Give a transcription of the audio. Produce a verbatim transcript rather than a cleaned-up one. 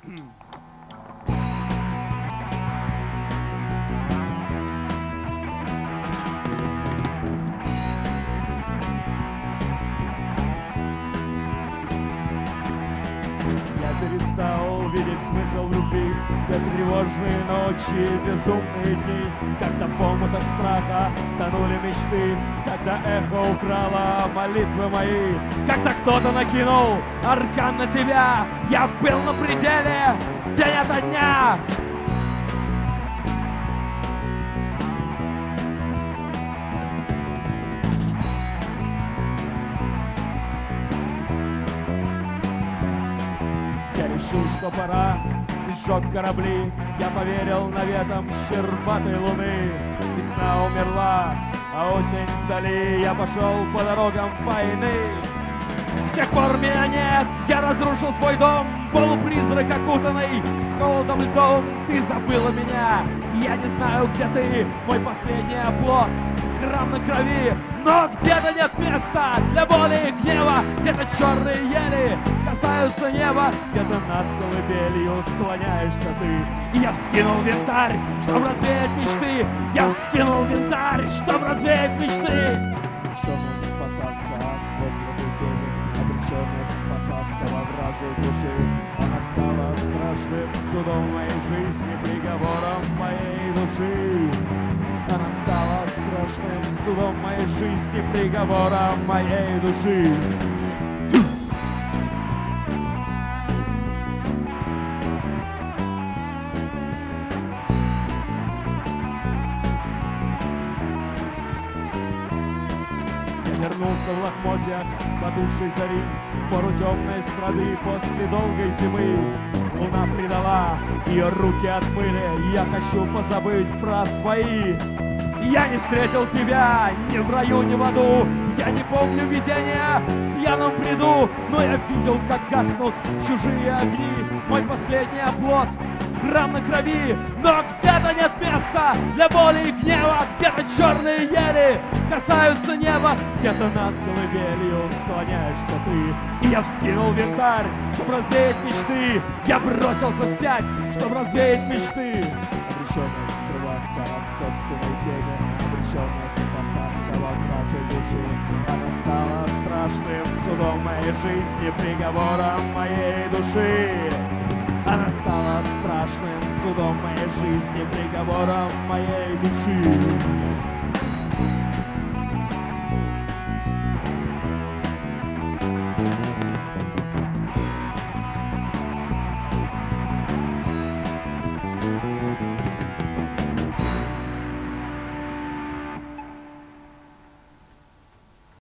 Перестал видеть смысл в любви. Те тревожные ночи, безумные дни, когда в омутах страха тонули мечты, когда эхо украло молитвы мои, когда кто-то накинул аркан на тебя. Я был на пределе день ото дня. Решил, что пора, и сжег корабли. Я поверил наветам щербатой луны. Весна умерла, а осень вдали. Я пошел по дорогам войны. С тех пор меня нет, я разрушил свой дом. Полупризрак, окутанный холодом льдом. Ты забыла меня, я не знаю, где ты. Мой последний оплот, храм на крови. Но где-то нет места для боли и гнева. Где-то черные ели касаются неба. Где-то над колыбелью склоняешься ты. И я вскинул винтарь, чтоб развеять мечты. Я вскинул винтарь, чтоб развеять мечты. Обреченность спасаться от подлой тени, обреченность спасаться во вражьей души. Она стала страшным судом моей жизни, приговором моей души. Она стала страшным судом моей жизни, приговором моей души. Я вернулся в лохмотьях потухшей зари, в пору темной страды после долгой зимы. Луна предала, ее руки отмыли. Я хочу позабыть про свои. Я не встретил тебя ни в раю, ни в аду. Я не помню видения в пьяном бреду, но я видел, как гаснут чужие огни. Мой последний оплот, храм на крови. Но где-то нет места для боли и гнева. Где-то черные ели касаются неба. Где-то над колыбелью склоняешься ты. И я вскинул винтарь, чтоб развеять мечты. Я бросился вспять, чтоб развеять мечты. Обреченность скрываться от собственной тени, обреченность спасаться во вражьей души. Она стала страшным судом моей жизни, приговором моей души. Она стала страшным судом моей жизни, приговором моей души.